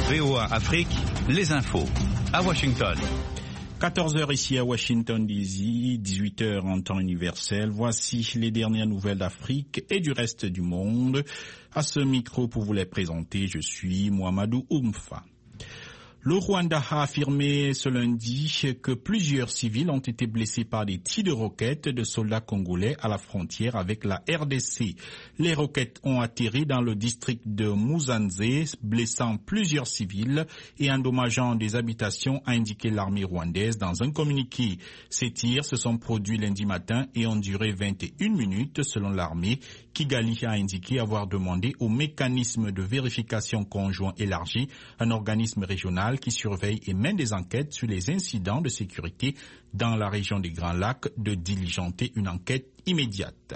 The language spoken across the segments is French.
VOA Afrique, les infos. À Washington. 14h ici à Washington DC, 18h en temps universel. Voici les dernières nouvelles d'Afrique et du reste du monde. À ce micro pour vous les présenter, je suis Mohamedou Oumfa. Le Rwanda a affirmé ce lundi que plusieurs civils ont été blessés par des tirs de roquettes de soldats congolais à la frontière avec la RDC. Les roquettes ont atterri dans le district de Musanze, blessant plusieurs civils et endommageant des habitations, a indiqué l'armée rwandaise dans un communiqué. Ces tirs se sont produits lundi matin et ont duré 21 minutes selon l'armée. Kigali a indiqué avoir demandé au mécanisme de vérification conjoint élargi, un organisme régional qui surveille et mène des enquêtes sur les incidents de sécurité dans la région des Grands Lacs, de diligenter une enquête immédiate.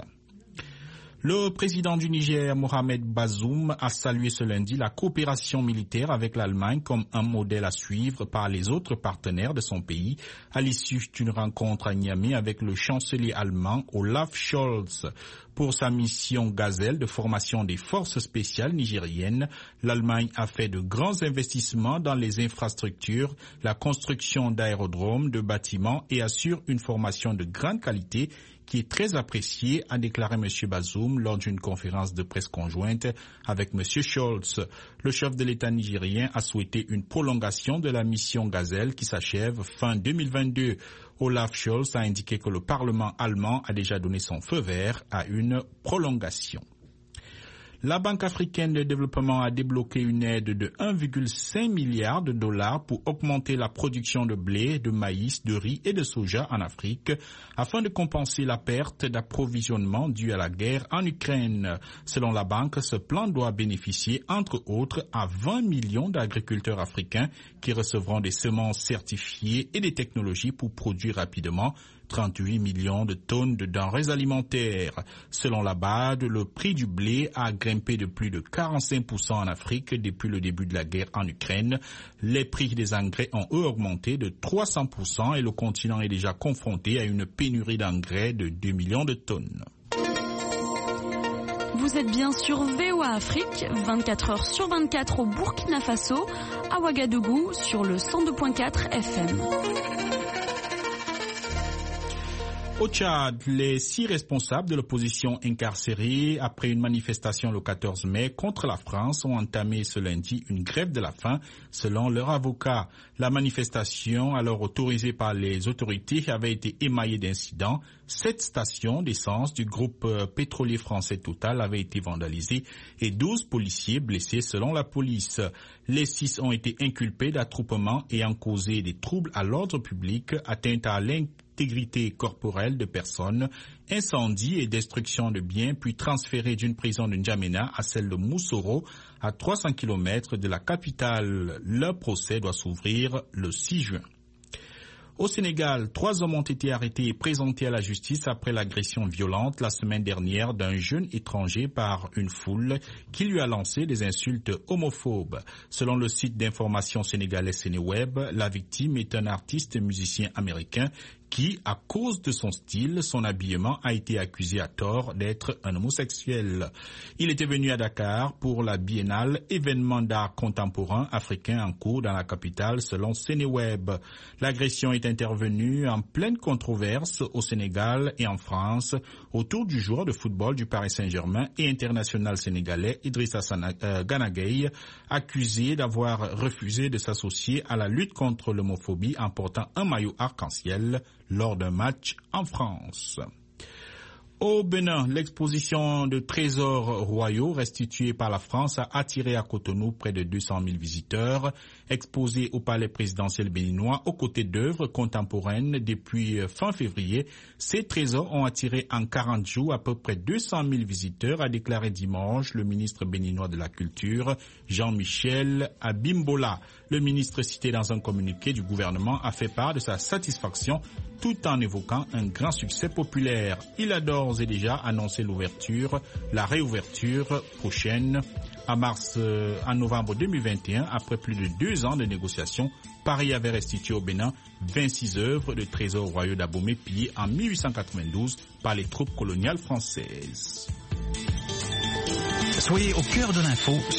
Le président du Niger, Mohamed Bazoum, a salué ce lundi la coopération militaire avec l'Allemagne comme un modèle à suivre par les autres partenaires de son pays à l'issue d'une rencontre à Niamey avec le chancelier allemand Olaf Scholz. Pour sa mission Gazelle de formation des forces spéciales nigériennes, l'Allemagne a fait de grands investissements dans les infrastructures, la construction d'aérodromes, de bâtiments et assure une formation de grande qualité qui est très appréciée, a déclaré M. Bazoum lors d'une conférence de presse conjointe avec M. Scholz. Le chef de l'État nigérien a souhaité une prolongation de la mission Gazelle qui s'achève fin 2022. Olaf Scholz a indiqué que le Parlement allemand a déjà donné son feu vert à une prolongation. La Banque africaine de développement a débloqué une aide de 1,5 milliard de dollars pour augmenter la production de blé, de maïs, de riz et de soja en Afrique afin de compenser la perte d'approvisionnement due à la guerre en Ukraine. Selon la banque, ce plan doit bénéficier entre autres à 20 millions d'agriculteurs africains qui recevront des semences certifiées et des technologies pour produire rapidement 38 millions de tonnes de denrées alimentaires. Selon la BAD, le prix du blé a grimpé de plus de 45% en Afrique depuis le début de la guerre en Ukraine. Les prix des engrais ont eux augmenté de 300% et le continent est déjà confronté à une pénurie d'engrais de 2 millions de tonnes. Vous êtes bien sur VOA Afrique, 24 heures sur 24 au Burkina Faso, à Ouagadougou sur le 102.4 FM. Au Tchad, les 6 responsables de l'opposition incarcérés après une manifestation le 14 mai contre la France ont entamé ce lundi une grève de la faim selon leur avocat. La manifestation, alors autorisée par les autorités, avait été émaillée d'incidents. 7 stations d'essence du groupe pétrolier français Total avaient été vandalisées et 12 policiers blessés selon la police. Les 6 ont été inculpés d'attroupement ayant causé des troubles à l'ordre public, atteinte à l'intégrité corporelle de personnes, incendie et destruction de biens, puis transférés d'une prison de N'Djamena à celle de Moussoro, à 300 km de la capitale. Leur procès doit s'ouvrir le 6 juin. Au Sénégal, 3 hommes ont été arrêtés et présentés à la justice après l'agression violente la semaine dernière d'un jeune étranger par une foule qui lui a lancé des insultes homophobes. Selon le site d'information sénégalais Sénéweb, la victime est un artiste musicien américain qui, à cause de son style, son habillement, a été accusé à tort d'être un homosexuel. Il était venu à Dakar pour la biennale événement d'art contemporain africain en cours dans la capitale, selon Sénéweb. L'agression est intervenue en pleine controverse au Sénégal et en France autour du joueur de football du Paris Saint-Germain et international sénégalais Idrissa Gana Gueye, accusé d'avoir refusé de s'associer à la lutte contre l'homophobie en portant un maillot arc-en-ciel lors d'un match en France. Au Bénin, l'exposition de trésors royaux restitués par la France a attiré à Cotonou près de 200 000 visiteurs. Exposés au palais présidentiel béninois aux côtés d'œuvres contemporaines depuis fin février, ces trésors ont attiré en 40 jours à peu près 200 000 visiteurs, a déclaré dimanche le ministre béninois de la Culture, Jean-Michel Abimbola. Le ministre cité dans un communiqué du gouvernement a fait part de sa satisfaction tout en évoquant un grand succès populaire. Il a d'ores et déjà annoncé la réouverture prochaine en novembre 2021. Après plus de 2 ans de négociations, Paris avait restitué au Bénin 26 œuvres de trésors royaux d'Abomey pillées en 1892 par les troupes coloniales françaises. Soyez au cœur de l'info